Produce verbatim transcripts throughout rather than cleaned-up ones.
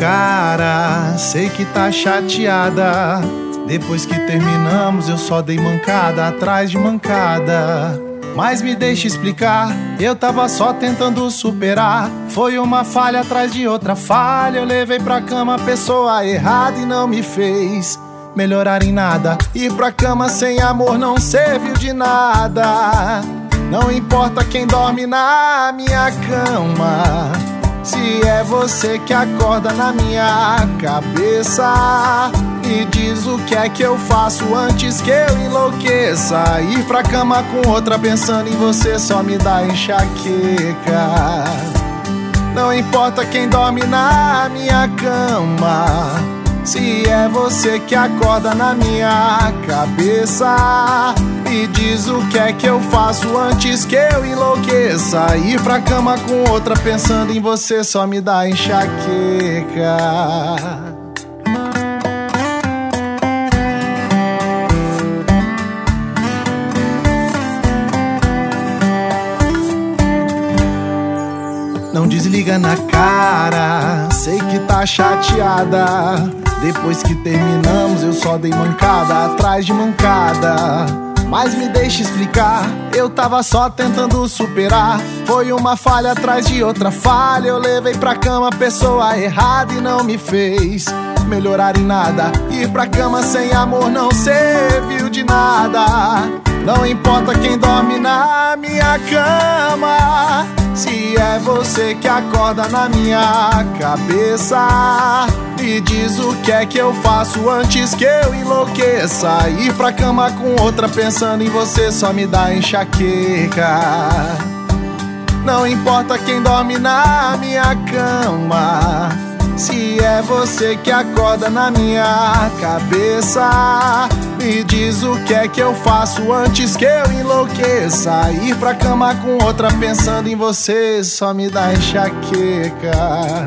cara, sei que tá chateada. Depois que terminamos eu só dei mancada atrás de mancada. Mas me deixa explicar, eu tava só tentando superar. Foi uma falha atrás de outra falha. Eu levei pra cama a pessoa errada e não me fez melhorar em nada. Ir pra cama sem amor não serviu de nada. Não importa quem dorme na minha cama, se é você que acorda na minha cabeça. Me diz o que é que eu faço antes que eu enlouqueça. Ir pra cama com outra pensando em você só me dá enxaqueca. Não importa quem dorme na minha cama, se é você que acorda na minha cabeça. Me diz o que é que eu faço antes que eu enlouqueça. Ir pra cama com outra pensando em você só me dá enxaqueca. Não desliga na cara, sei que tá chateada. Depois que terminamos eu só dei mancada atrás de mancada. Mas me deixa explicar, eu tava só tentando superar. Foi uma falha atrás de outra falha. Eu levei pra cama a pessoa errada e não me fez melhorar em nada. Ir pra cama sem amor não serviu de nada. Não importa quem dorme na minha cama, se é você que acorda na minha cabeça. Me diz o que é que eu faço antes que eu enlouqueça. Ir pra cama com outra pensando em você só me dá enxaqueca. Não importa quem dorme na minha cama, se é você que acorda na minha cabeça. Me diz o que é que eu faço antes que eu enlouqueça. Ir pra cama com outra pensando em você só me dá enxaqueca.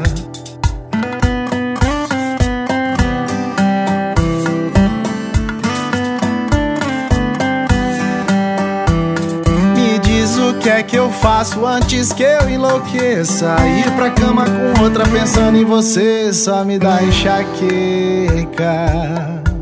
Me diz o que é que eu faço antes que eu enlouqueça. Ir pra cama com outra pensando em você só me dá enxaqueca.